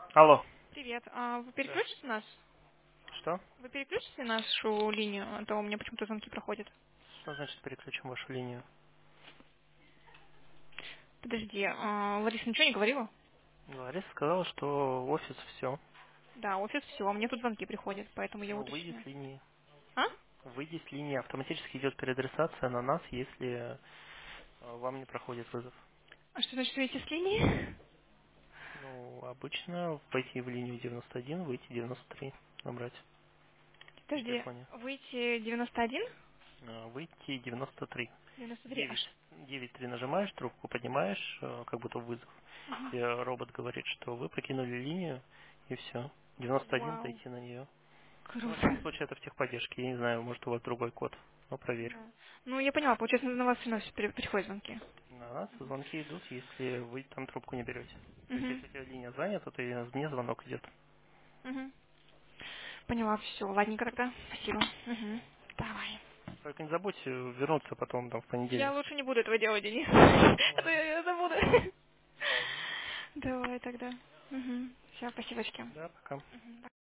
Алло. Привет. Вы Да. переключите нас? Что? Вы переключите нашу линию, а то у меня почему-то звонки проходят. Что значит переключим вашу линию? Подожди, Лариса ничего не говорила? Лариса сказала, что офис все. Да, офис, все, а мне тут звонки приходят, поэтому я Ну, выйди уточню. с линии. А? Выйди с линии. Автоматически идет переадресация на нас, если вам не проходит вызов. А что значит выйти с линии? Ну, обычно войти в линию 91, выйти 93, набрать на Подожди, телефоне. выйти 91? Выйти 93. 93 9. аж. 9-3 нажимаешь, трубку поднимаешь, как будто вызов. И робот говорит, что вы покинули линию, и все. 91 Вау, зайти на нее. Ну, в любом круто. случае, это в техподдержке. Я не знаю, может, у вас другой код. Но проверь. Да. Ну, я поняла, получается, на вас все равно все приходят звонки. На нас звонки идут, если вы там трубку не берете. То есть, Угу, если у тебя линия занята, то и мне звонок идет. угу. Поняла, все, ладненько тогда. Спасибо. Угу. Давай. Только не забудь вернуться потом там в Я понедельник. лучше не буду этого делать, Денис. А то Ладно. я забуду. Мгм. Давай тогда. Угу. Все, спасибочки. Да, пока. Мгм.